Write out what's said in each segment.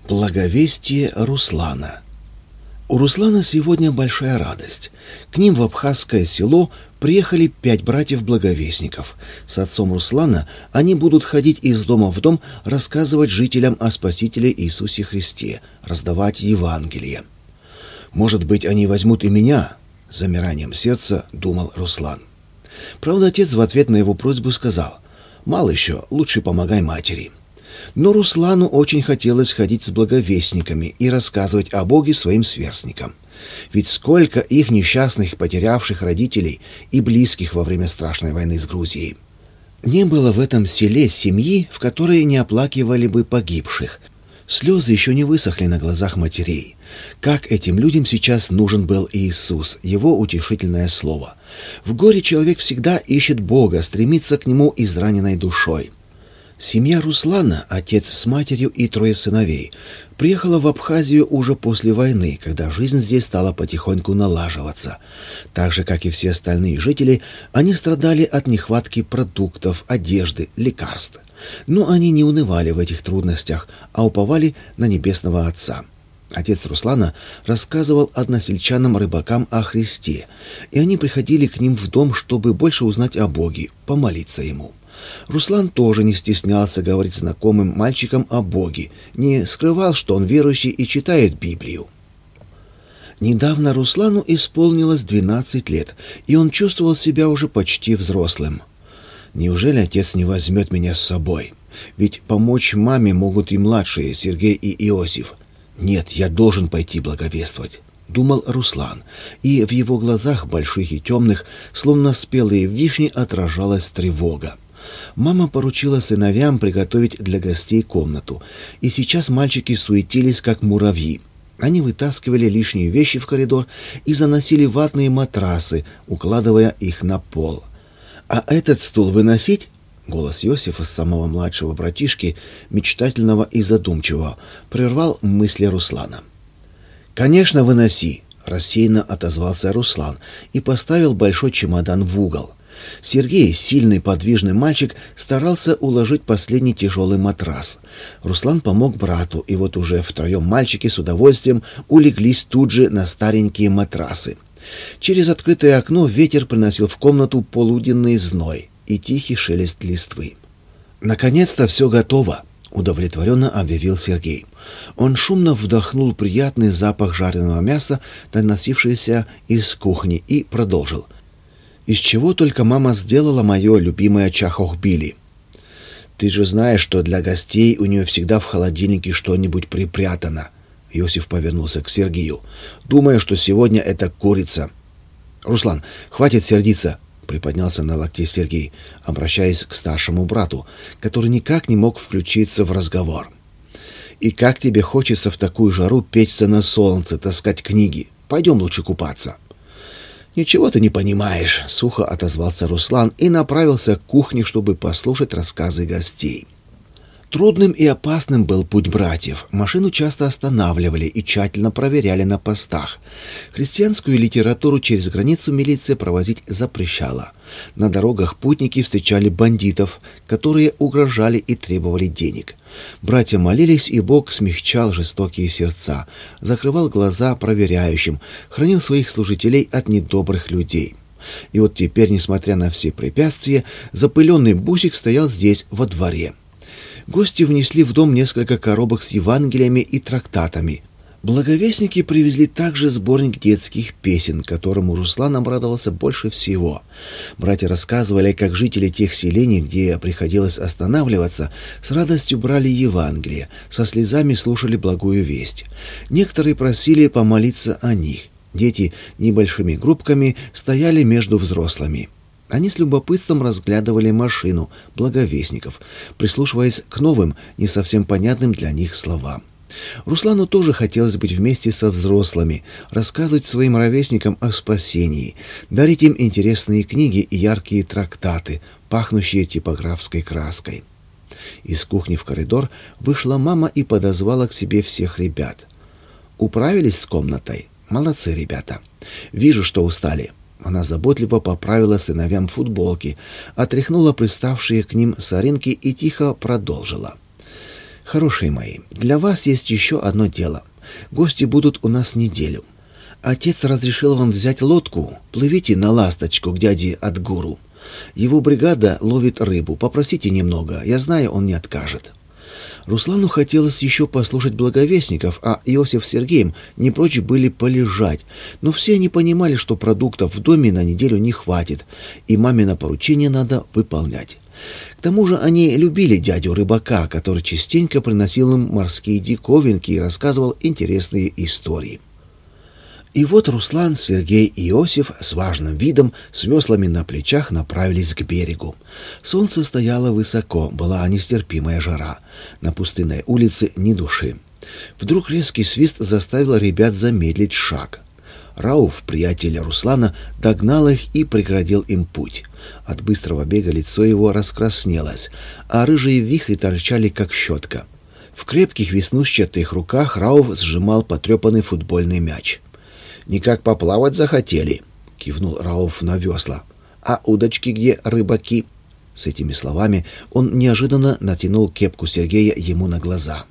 Благовестие Руслана. У Руслана сегодня большая радость. К ним в абхазское село приехали 5 братьев-благовестников. С отцом Руслана они будут ходить из дома в дом, рассказывать жителям о Спасителе Иисусе Христе, раздавать Евангелие. «Может быть, они возьмут и меня?» — с замиранием сердца думал Руслан. Правда, отец в ответ на его просьбу сказал: «Мало еще, лучше помогай матери». Но Руслану очень хотелось ходить с благовестниками и рассказывать о Боге своим сверстникам. Ведь сколько их несчастных, потерявших родителей и близких во время страшной войны с Грузией. Не было в этом селе семьи, в которой не оплакивали бы погибших. Слезы еще не высохли на глазах матерей. Как этим людям сейчас нужен был Иисус, его утешительное слово. В горе человек всегда ищет Бога, стремится к нему израненной душой. Семья Руслана, отец с матерью и 3 сыновей, приехала в Абхазию уже после войны, когда жизнь здесь стала потихоньку налаживаться. Так же, как и все остальные жители, они страдали от нехватки продуктов, одежды, лекарств. Но они не унывали в этих трудностях, а уповали на Небесного Отца. Отец Руслана рассказывал односельчанам-рыбакам о Христе, и они приходили к ним в дом, чтобы больше узнать о Боге, помолиться Ему. Руслан тоже не стеснялся говорить знакомым мальчикам о Боге, не скрывал, что он верующий и читает Библию. Недавно Руслану исполнилось 12 лет, и он чувствовал себя уже почти взрослым. «Неужели отец не возьмет меня с собой? Ведь помочь маме могут и младшие, Сергей и Иосиф. Нет, я должен пойти благовествовать», — думал Руслан, и в его глазах, больших и темных, словно спелые вишни, отражалась тревога. Мама поручила сыновьям приготовить для гостей комнату, и сейчас мальчики суетились, как муравьи. Они вытаскивали лишние вещи в коридор и заносили ватные матрасы, укладывая их на пол. «А этот стул выносить?» Голос Иосифа, самого младшего братишки, мечтательного и задумчивого, прервал мысли Руслана. «Конечно, выноси!» — рассеянно отозвался Руслан и поставил большой чемодан в угол. Сергей, сильный подвижный мальчик, старался уложить последний тяжелый матрас. Руслан помог брату, и вот уже втроем мальчики с удовольствием улеглись тут же на старенькие матрасы. Через открытое окно ветер приносил в комнату полуденный зной и тихий шелест листвы. «Наконец-то все готово!» — удовлетворенно объявил Сергей. Он шумно вдохнул приятный запах жареного мяса, доносившийся из кухни, и продолжил. «Из чего только мама сделала мое любимое чахохбили. Ты же знаешь, что для гостей у нее всегда в холодильнике что-нибудь припрятано». Иосиф повернулся к Сергею, думая, что сегодня это курица. «Руслан, хватит сердиться!» — приподнялся на локте Сергей, обращаясь к старшему брату, который никак не мог включиться в разговор. «И как тебе хочется в такую жару печься на солнце, таскать книги? Пойдем лучше купаться». «Ничего ты не понимаешь», — сухо отозвался Руслан и направился к кухне, чтобы послушать рассказы гостей. Трудным и опасным был путь братьев. Машину часто останавливали и тщательно проверяли на постах. Христианскую литературу через границу милиция провозить запрещала. На дорогах путники встречали бандитов, которые угрожали и требовали денег. Братья молились, и Бог смягчал жестокие сердца, закрывал глаза проверяющим, хранил своих служителей от недобрых людей. И вот теперь, несмотря на все препятствия, запыленный бусик стоял здесь, во дворе. Гости внесли в дом несколько коробок с Евангелиями и трактатами. Благовестники привезли также сборник детских песен, которому Руслан обрадовался больше всего. Братья рассказывали, как жители тех селений, где приходилось останавливаться, с радостью брали Евангелие, со слезами слушали благую весть. Некоторые просили помолиться о них. Дети небольшими группками стояли между взрослыми. Они с любопытством разглядывали машину благовестников, прислушиваясь к новым, не совсем понятным для них словам. Руслану тоже хотелось быть вместе со взрослыми, рассказывать своим ровесникам о спасении, дарить им интересные книги и яркие трактаты, пахнущие типографской краской. Из кухни в коридор вышла мама и подозвала к себе всех ребят. «Управились с комнатой? Молодцы, ребята. Вижу, что устали». Она заботливо поправила сыновьям футболки, отряхнула приставшие к ним соринки и тихо продолжила. «Хорошие мои, для вас есть еще одно дело. Гости будут у нас неделю. Отец разрешил вам взять лодку. Плывите на «Ласточку» к дяде Адгуру. Его бригада ловит рыбу. Попросите немного. Я знаю, он не откажет». Руслану хотелось еще послушать благовестников, а Иосиф с Сергеем не прочь были полежать, но все они понимали, что продуктов в доме на неделю не хватит, и мамино поручение надо выполнять. К тому же они любили дядю рыбака, который частенько приносил им морские диковинки и рассказывал интересные истории. И вот Руслан, Сергей и Иосиф с важным видом, с веслами на плечах направились к берегу. Солнце стояло высоко, была нестерпимая жара. На пустынной улице ни души. Вдруг резкий свист заставил ребят замедлить шаг. Рауф, приятель Руслана, догнал их и преградил им путь. От быстрого бега лицо его раскраснелось, а рыжие вихри торчали, как щетка. В крепких веснушчатых руках Рауф сжимал потрепанный футбольный мяч. «Никак поплавать захотели?» — кивнул Рауф на весла. «А удочки где, рыбаки?» С этими словами он неожиданно натянул кепку Сергея ему на глаза.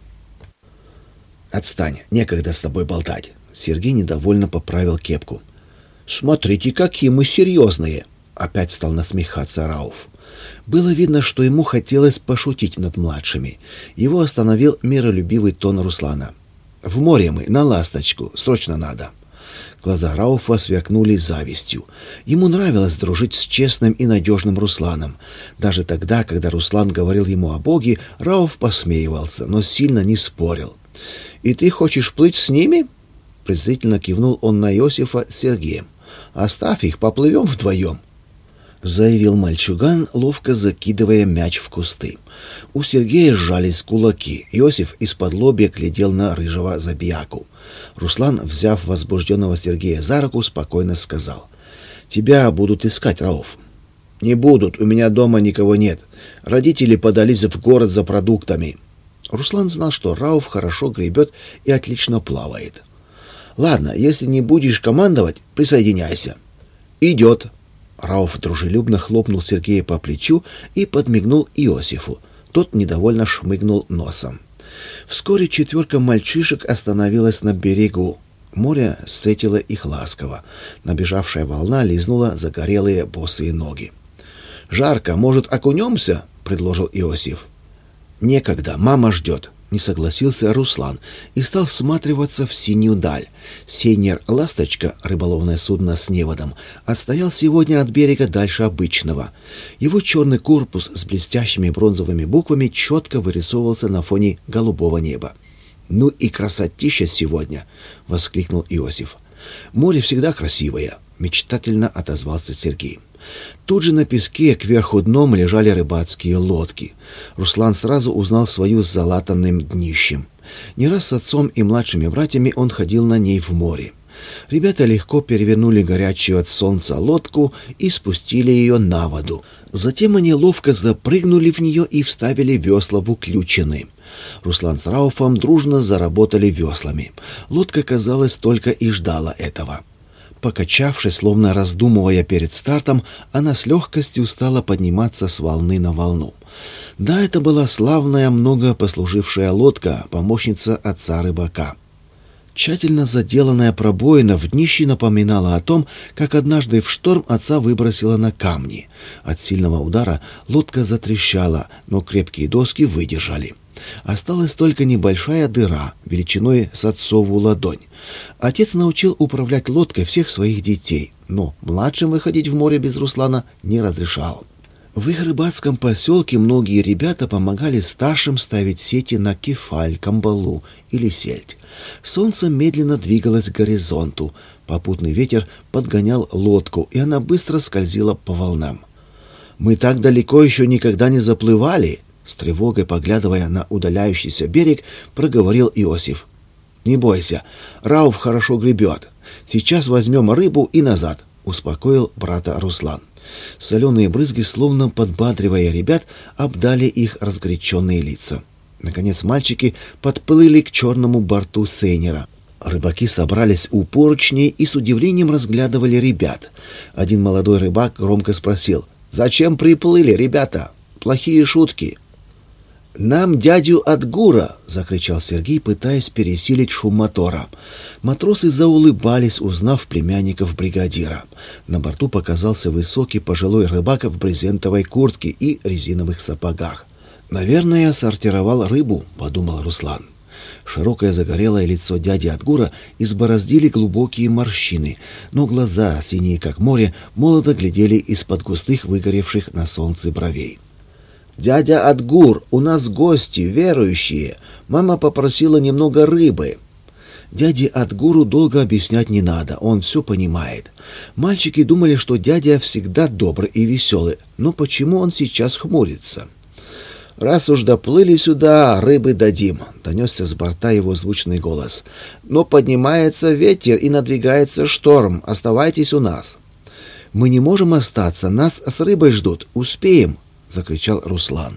«Отстань, некогда с тобой болтать!» Сергей недовольно поправил кепку. «Смотрите, какие мы серьезные!» — опять стал насмехаться Рауф. Было видно, что ему хотелось пошутить над младшими. Его остановил миролюбивый тон Руслана. «В море мы, на «Ласточку», срочно надо!» Глаза Рауфа сверкнули завистью. Ему нравилось дружить с честным и надежным Русланом. Даже тогда, когда Руслан говорил ему о Боге, Рауф посмеивался, но сильно не спорил. «И ты хочешь плыть с ними?» Презрительно кивнул он на Иосифа с Сергеем. «Оставь их, поплывем вдвоем», — заявил мальчуган, ловко закидывая мяч в кусты. У Сергея сжались кулаки. Иосиф из-под-лобья глядел на рыжего забияку. Руслан, взяв возбужденного Сергея за руку, спокойно сказал: «Тебя будут искать, Рауф». «Не будут, у меня дома никого нет. Родители подались в город за продуктами». Руслан знал, что Рауф хорошо гребет и отлично плавает. «Ладно, если не будешь командовать, присоединяйся». «Идет». Рауф дружелюбно хлопнул Сергея по плечу и подмигнул Иосифу. Тот недовольно шмыгнул носом. Вскоре четверка мальчишек остановилась на берегу. Море встретило их ласково. Набежавшая волна лизнула загорелые босые ноги. «Жарко, может, окунемся?» — предложил Иосиф. «Некогда, мама ждет», — не согласился Руслан и стал всматриваться в синюю даль. Сейнер «Ласточка», рыболовное судно с неводом, отстоял сегодня от берега дальше обычного. Его черный корпус с блестящими бронзовыми буквами четко вырисовывался на фоне голубого неба. «Ну и красотища сегодня!» — воскликнул Иосиф. «Море всегда красивое», — мечтательно отозвался Сергей. Тут же на песке кверху дном лежали рыбацкие лодки. Руслан сразу узнал свою с залатанным днищем. Не раз с отцом и младшими братьями он ходил на ней в море. Ребята легко перевернули горячую от солнца лодку и спустили ее на воду. Затем они ловко запрыгнули в нее и вставили весла в уключины. Руслан с Рауфом дружно заработали веслами. Лодка, казалось, только и ждала этого. Покачавшись, словно раздумывая перед стартом, она с легкостью стала подниматься с волны на волну. Да, это была славная, много послужившая лодка, помощница отца рыбака. Тщательно заделанная пробоина в днище напоминала о том, как однажды в шторм отца выбросило на камни. От сильного удара лодка затрещала, но крепкие доски выдержали. Осталась только небольшая дыра, величиной с отцову ладонь. Отец научил управлять лодкой всех своих детей, но младшим выходить в море без Руслана не разрешал. В их рыбацком поселке многие ребята помогали старшим ставить сети на кефаль, камбалу или сельдь. Солнце медленно двигалось к горизонту. Попутный ветер подгонял лодку, и она быстро скользила по волнам. «Мы так далеко еще никогда не заплывали!» С тревогой, поглядывая на удаляющийся берег, проговорил Иосиф. «Не бойся, Рауф хорошо гребет. Сейчас возьмем рыбу и назад», — успокоил брата Руслан. Соленые брызги, словно подбадривая ребят, обдали их разгоряченные лица. Наконец мальчики подплыли к черному борту сейнера. Рыбаки собрались у поручней и с удивлением разглядывали ребят. Один молодой рыбак громко спросил: «Зачем приплыли, ребята? Плохие шутки». «Нам дядю Адгура!» — закричал Сергей, пытаясь пересилить шум мотора. Матросы заулыбались, узнав племянников бригадира. На борту показался высокий пожилой рыбак в брезентовой куртке и резиновых сапогах. «Наверное, сортировал рыбу», — подумал Руслан. Широкое загорелое лицо дяди Адгура избороздили глубокие морщины, но глаза, синие как море, молодо глядели из-под густых выгоревших на солнце бровей. «Дядя Адгур, у нас гости, верующие. Мама попросила немного рыбы». Дяде Адгуру долго объяснять не надо, он все понимает. Мальчики думали, что дядя всегда добрый и веселый, но почему он сейчас хмурится? «Раз уж доплыли сюда, рыбы дадим», — донесся с борта его звучный голос. «Но поднимается ветер и надвигается шторм. Оставайтесь у нас». «Мы не можем остаться, нас с рыбой ждут. Успеем», — закричал Руслан.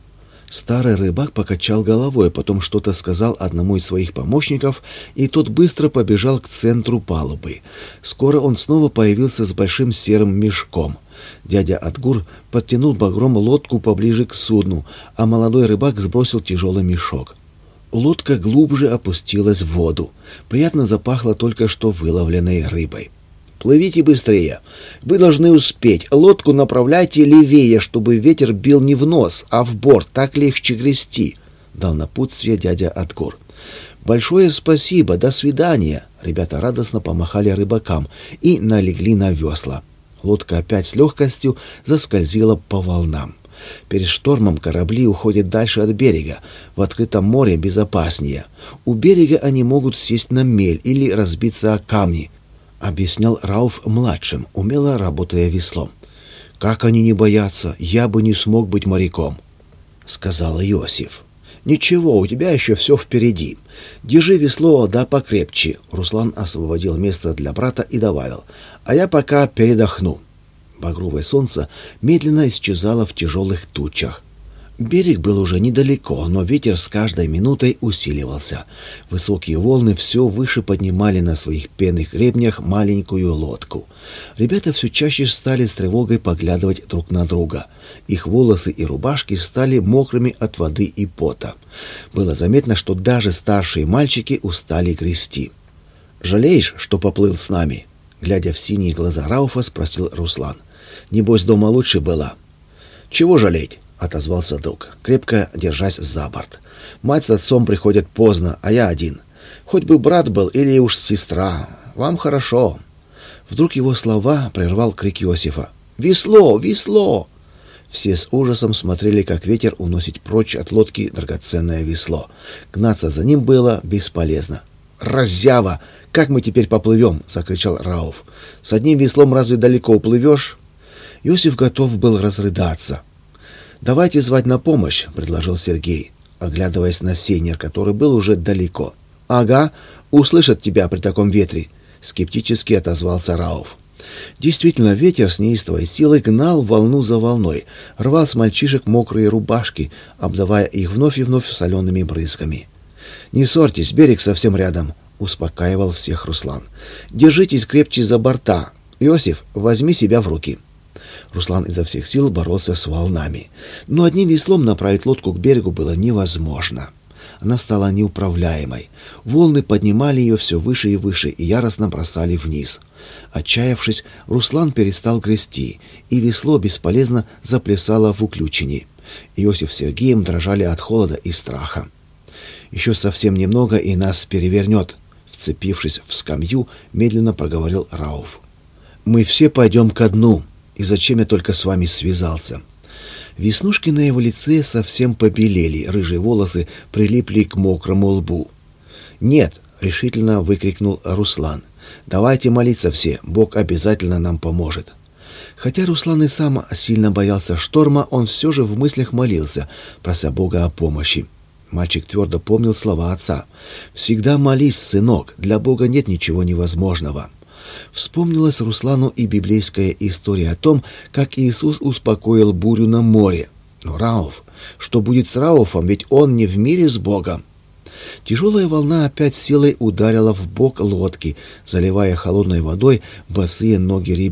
Старый рыбак покачал головой, потом что-то сказал одному из своих помощников, и тот быстро побежал к центру палубы. Скоро он снова появился с большим серым мешком. Дядя Адгур подтянул багром лодку поближе к судну, а молодой рыбак сбросил тяжелый мешок. Лодка глубже опустилась в воду. Приятно запахло только что выловленной рыбой. «Плывите быстрее. Вы должны успеть. Лодку направляйте левее, чтобы ветер бил не в нос, а в борт. Так легче грести», — дал напутствие дядя Адгур. «Большое спасибо. До свидания». Ребята радостно помахали рыбакам и налегли на весла. Лодка опять с легкостью заскользила по волнам. Перед штормом корабли уходят дальше от берега. В открытом море безопаснее. У берега они могут сесть на мель или разбиться о камни, объяснял Рауф младшим, умело работая веслом. «Как они не боятся? Я бы не смог быть моряком», — сказал Иосиф. «Ничего, у тебя еще все впереди. Держи весло, да покрепче». Руслан освободил место для брата и добавил: «А я пока передохну». Багровое солнце медленно исчезало в тяжелых тучах. Берег был уже недалеко, но ветер с каждой минутой усиливался. Высокие волны все выше поднимали на своих пенных гребнях маленькую лодку. Ребята все чаще стали с тревогой поглядывать друг на друга. Их волосы и рубашки стали мокрыми от воды и пота. Было заметно, что даже старшие мальчики устали грести. «Жалеешь, что поплыл с нами?» Глядя в синие глаза Рауфа, спросил Руслан. «Небось, дома лучше было?» «Чего жалеть?» — отозвался друг, крепко держась за борт. «Мать с отцом приходят поздно, а я один. Хоть бы брат был или уж сестра. Вам хорошо». Вдруг его слова прервал крик Иосифа. «Весло! Весло!» Все с ужасом смотрели, как ветер уносит прочь от лодки драгоценное весло. Гнаться за ним было бесполезно. «Раззява! Как мы теперь поплывем?» — закричал Рауф. «С одним веслом разве далеко уплывешь?» Иосиф готов был разрыдаться. «Давайте звать на помощь», — предложил Сергей, оглядываясь на сейнер, который был уже далеко. «Ага, услышат тебя при таком ветре», — скептически отозвался Рауф. Действительно, ветер с неистовой силой гнал волну за волной, рвал с мальчишек мокрые рубашки, обдавая их вновь и вновь солеными брызгами. «Не ссорьтесь, берег совсем рядом», — успокаивал всех Руслан. «Держитесь крепче за борта. Иосиф, возьми себя в руки». Руслан изо всех сил боролся с волнами. Но одним веслом направить лодку к берегу было невозможно. Она стала неуправляемой. Волны поднимали ее все выше и выше и яростно бросали вниз. Отчаявшись, Руслан перестал грести, и весло бесполезно заплясало в уключении. Иосиф с Сергеем дрожали от холода и страха. «Еще совсем немного, и нас перевернет», — вцепившись в скамью, медленно проговорил Рауф. «Мы все пойдем ко дну. И зачем я только с вами связался?» Веснушки на его лице совсем побелели, рыжие волосы прилипли к мокрому лбу. «Нет!» — решительно выкрикнул Руслан. «Давайте молиться все, Бог обязательно нам поможет». Хотя Руслан и сам сильно боялся шторма, он все же в мыслях молился, прося Бога о помощи. Мальчик твердо помнил слова отца. «Всегда молись, сынок, для Бога нет ничего невозможного». Вспомнилась Руслану и библейская история о том, как Иисус успокоил бурю на море. Но Рауф, что будет с Рауфом, ведь он не в мире с Богом? Тяжелая волна опять силой ударила в бок лодки, заливая холодной водой босые ноги ребят.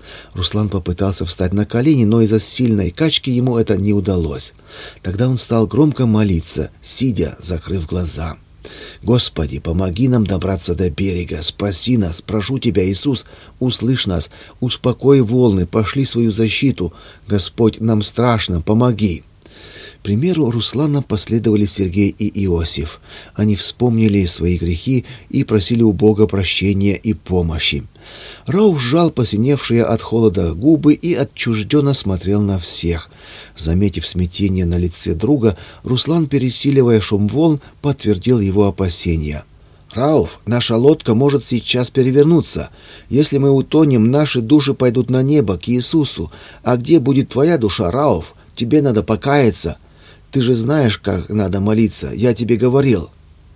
Руслан попытался встать на колени, но из-за сильной качки ему это не удалось. Тогда он стал громко молиться, сидя, закрыв глаза. «Господи, помоги нам добраться до берега, спаси нас, прошу Тебя, Иисус, услышь нас, успокой волны, пошли свою защиту, Господь, нам страшно, помоги». Примеру Руслана последовали Сергей и Иосиф. Они вспомнили свои грехи и просили у Бога прощения и помощи. Рауф сжал посиневшие от холода губы и отчужденно смотрел на всех. Заметив смятение на лице друга, Руслан, пересиливая шум волн, подтвердил его опасения. «Рауф, наша лодка может сейчас перевернуться. Если мы утонем, наши души пойдут на небо, к Иисусу. А где будет твоя душа, Рауф? Тебе надо покаяться. Ты же знаешь, как надо молиться. Я тебе говорил».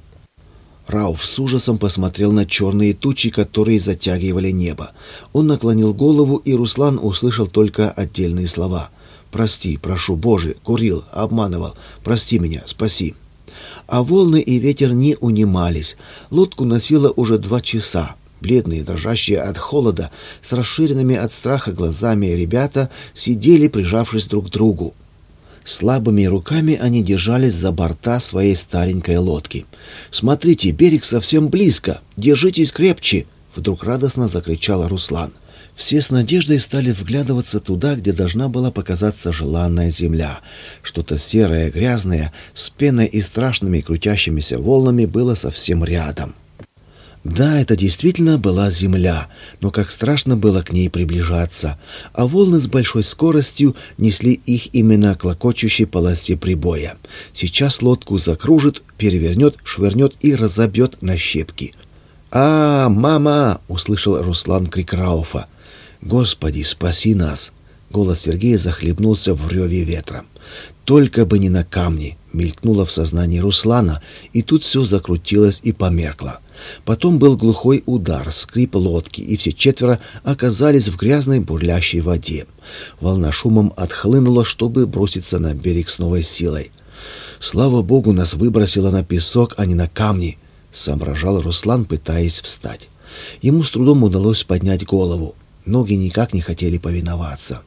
Рауф с ужасом посмотрел на черные тучи, которые затягивали небо. Он наклонил голову, и Руслан услышал только отдельные слова. «Прости, прошу, Боже, курил, обманывал. Прости меня, спаси». А волны и ветер не унимались. Лодку носило уже 2 часа. Бледные, дрожащие от холода, с расширенными от страха глазами ребята сидели, прижавшись друг к другу. Слабыми руками они держались за борта своей старенькой лодки. «Смотрите, берег совсем близко! Держитесь крепче!» Вдруг радостно закричал Руслан. Все с надеждой стали вглядываться туда, где должна была показаться желанная земля. Что-то серое, грязное, с пеной и страшными крутящимися волнами было совсем рядом. Да, это действительно была земля, но как страшно было к ней приближаться, а волны с большой скоростью несли их именно к клокочущей полосе прибоя. Сейчас лодку закружит, перевернет, швырнет и разобьет на щепки. «А, мама!» — услышал Руслан крик Рауфа. «Господи, спаси нас!» Голос Сергея захлебнулся в реве ветра. «Только бы не на камни!» — мелькнуло в сознании Руслана, и тут все закрутилось и померкло. Потом был глухой удар, скрип лодки, и все 4 оказались в грязной бурлящей воде. Волна шумом отхлынула, чтобы броситься на берег с новой силой. «Слава Богу, нас выбросило на песок, а не на камни!» — соображал Руслан, пытаясь встать. Ему с трудом удалось поднять голову. Ноги никак не хотели повиноваться.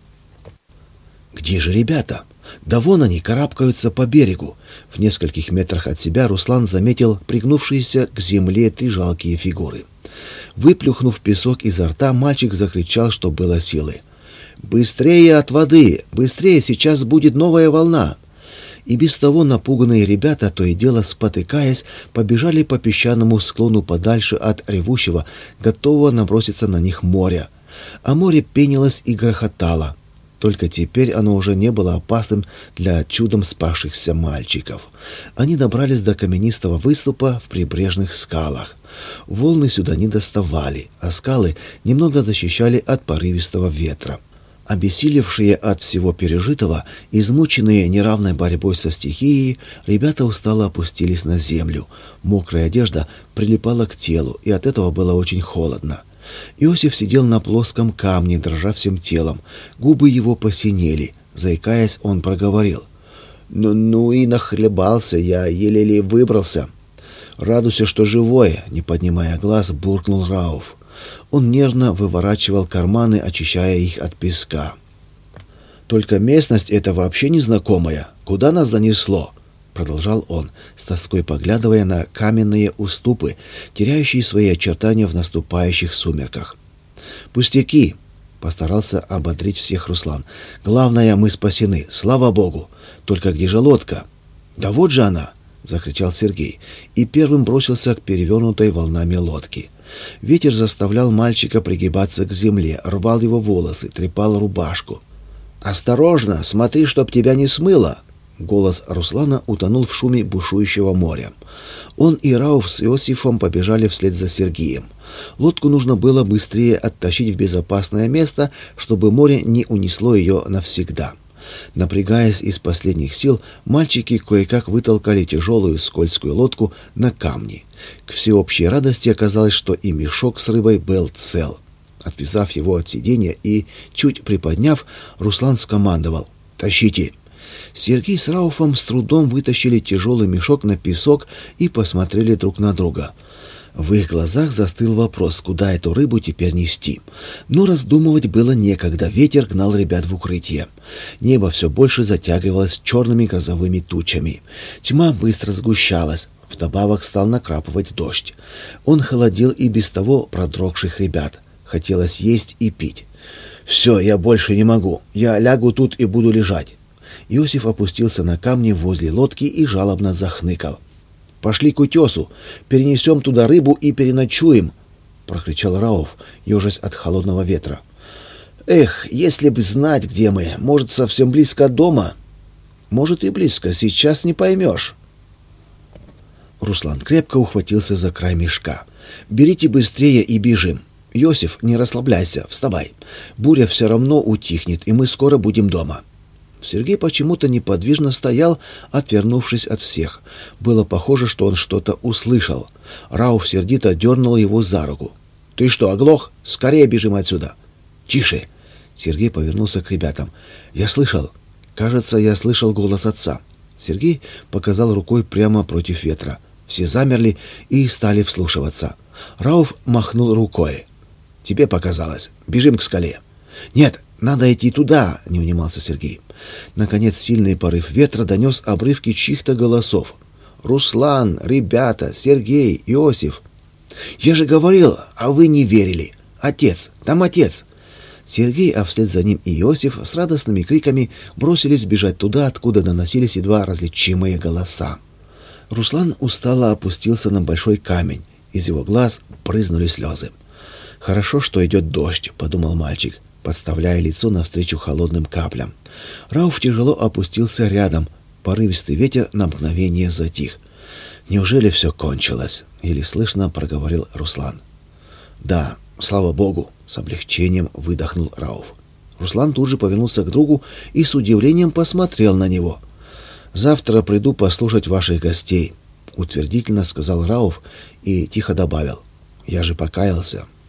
«Где же ребята? Да вон они карабкаются по берегу!» В нескольких метрах от себя Руслан заметил пригнувшиеся к земле 3 жалкие фигуры. Выплюхнув песок изо рта, мальчик закричал, что было силы. «Быстрее от воды! Быстрее, сейчас будет новая волна!» И без того напуганные ребята, то и дело спотыкаясь, побежали по песчаному склону подальше от ревущего, готового наброситься на них моря. А море пенилось и грохотало. Только теперь оно уже не было опасным для чудом спасшихся мальчиков. Они добрались до каменистого выступа в прибрежных скалах. Волны сюда не доставали, а скалы немного защищали от порывистого ветра. Обессилевшие от всего пережитого, измученные неравной борьбой со стихией, ребята устало опустились на землю. Мокрая одежда прилипала к телу, и от этого было очень холодно. Иосиф сидел на плоском камне, дрожа всем телом. Губы его посинели. Заикаясь, он проговорил: «Ну и нахлебался я, еле-еле выбрался». «Радуйся, что живой», — не поднимая глаз, буркнул Рауф. Он нервно выворачивал карманы, очищая их от песка. «Только местность эта вообще незнакомая. Куда нас занесло?» — продолжал он, с тоской поглядывая на каменные уступы, теряющие свои очертания в наступающих сумерках. «Пустяки!» — постарался ободрить всех Руслан. «Главное, мы спасены, слава Богу! Только где же лодка?» «Да вот же она!» — закричал Сергей, и первым бросился к перевернутой волнами лодке. Ветер заставлял мальчика пригибаться к земле, рвал его волосы, трепал рубашку. «Осторожно! Смотри, чтоб тебя не смыло!» Голос Руслана утонул в шуме бушующего моря. Он и Рауф с Иосифом побежали вслед за Сергеем. Лодку нужно было быстрее оттащить в безопасное место, чтобы море не унесло ее навсегда. Напрягаясь из последних сил, мальчики кое-как вытолкали тяжелую скользкую лодку на камни. К всеобщей радости оказалось, что и мешок с рыбой был цел. Отвязав его от сиденья и чуть приподняв, Руслан скомандовал: «Тащите!» Сергей с Рауфом с трудом вытащили тяжелый мешок на песок и посмотрели друг на друга. В их глазах застыл вопрос, куда эту рыбу теперь нести. Но раздумывать было некогда, ветер гнал ребят в укрытие. Небо все больше затягивалось черными грозовыми тучами. Тьма быстро сгущалась, вдобавок стал накрапывать дождь. Он холодил и без того продрогших ребят. Хотелось есть и пить. «Все, я больше не могу. Я лягу тут и буду лежать». Иосиф опустился на камни возле лодки и жалобно захныкал. «Пошли к утесу, перенесем туда рыбу и переночуем», — прокричал Рауф, ежась от холодного ветра. «Эх, если бы знать, где мы, может, совсем близко от дома?» «Может, и близко, сейчас не поймешь». Руслан крепко ухватился за край мешка. «Берите быстрее и бежим. Иосиф, не расслабляйся, вставай. Буря все равно утихнет, и мы скоро будем дома». Сергей почему-то неподвижно стоял, отвернувшись от всех. Было похоже, что он что-то услышал. Рауф сердито дернул его за руку. «Ты что, оглох? Скорее бежим отсюда!» «Тише!» Сергей повернулся к ребятам. «Я слышал. Кажется, я слышал голос отца». Сергей показал рукой прямо против ветра. Все замерли и стали вслушиваться. Рауф махнул рукой. «Тебе показалось. Бежим к скале». «Нет, надо идти туда», — не унимался Сергей. Наконец сильный порыв ветра донес обрывки чьих-то голосов. «Руслан, ребята, Сергей, Иосиф». «Я же говорил, а вы не верили. Отец, там отец». Сергей, а вслед за ним и Иосиф с радостными криками бросились бежать туда, откуда доносились едва различимые голоса. Руслан устало опустился на большой камень. Из его глаз брызнули слезы. «Хорошо, что идет дождь», — подумал мальчик, подставляя лицо навстречу холодным каплям. Рауф тяжело опустился рядом. Порывистый ветер на мгновение затих. «Неужели все кончилось?» — еле слышно проговорил Руслан. «Да, слава богу», — с облегчением выдохнул Рауф. Руслан тут же повернулся к другу и с удивлением посмотрел на него. «Завтра приду послушать ваших гостей», — утвердительно сказал Рауф и тихо добавил. «Я же покаялся».